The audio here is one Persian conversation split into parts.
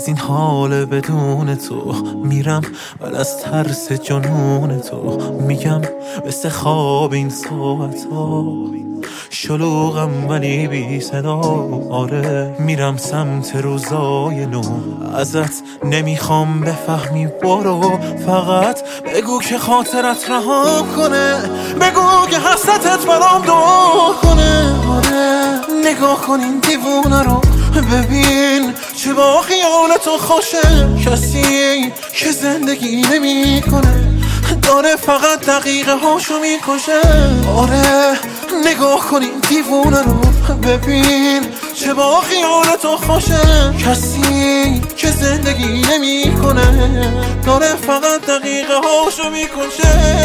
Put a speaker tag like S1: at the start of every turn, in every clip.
S1: از این حال بدون تو میرم، ولی از ترس جنون تو میگم مثل خواب این ساعت ها شلوغم ولی بی صدا. آره میرم سمت روزای نو، ازت نمیخوام بفهمی، برو فقط بگو که خاطرت رها کنه، بگو که حسرتت برام دعا کنه. آره نگاه کن این دیوونه رو، ببین چه با خیال تو خوشه. کسی که زندگی نمی کنه داره فقط دقیقه هاشو میکشه. آره نگاه کن این دیوونه رو، ببین چه با خیال تو خوشه. کسی که زندگی نمی کنه داره فقط دقیقه هاشو میکشه.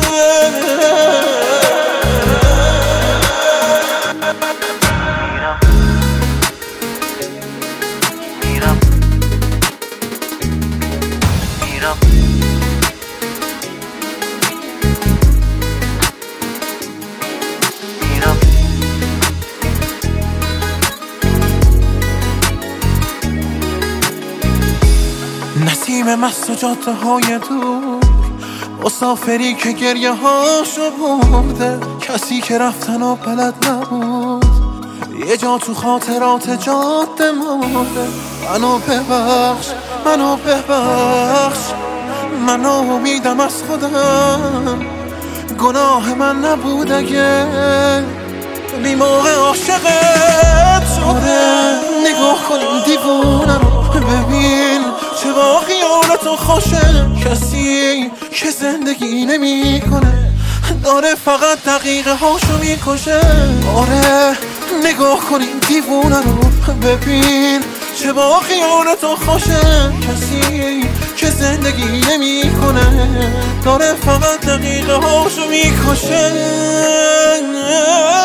S1: نسیم مست و جاده های دور، مسافری که گریه هاشو برده، کسی که رفتن و بلد نبود یه جا تو خاطرات جاده مرده. منو ببخش، منو ببخش، من امیدم از خودم، گناه من نبود اگه بی موقع عاشقت شده. نگاه کن این دیوونه رو، ببین چه با خیالتو خوشه. کسی که زندگی نمی کنه داره فقط دقیقه هاشو میکشه. آره نگاه کن این دیوونه رو، ببین چه با خیالتو خوشه. کسی که زندگی نمی کنه داره فقط دقیقه هاشو میکشه.